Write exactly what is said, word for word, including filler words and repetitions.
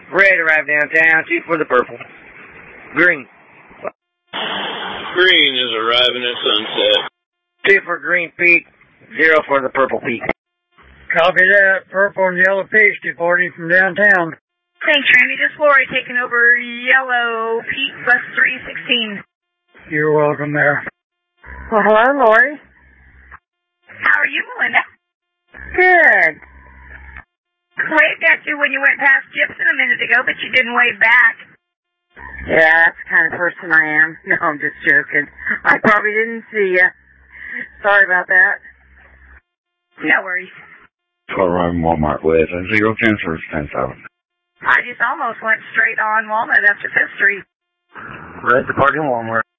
Red arrived downtown, two for the purple. Green. Green is arriving at Sunset. Two for Green Peak, zero for the Purple Peak. Copy that. Purple and Yellow Peaks departing from downtown. Thanks, Randy. This is Lori taking over Yellow Peak, bus three sixteen. You're welcome there. Well, hello, Lori. How are you, Melinda? Good. Waved at you when you went past Gibson a minute ago, but you didn't wave back. Yeah, that's the kind of person I am. No, I'm just joking. I probably didn't see you. Sorry about that. No worries. Arriving Walmart with a zero transfers, ten thousand. I just almost went straight on Walnut after Fifth Street. Red departing Walmart.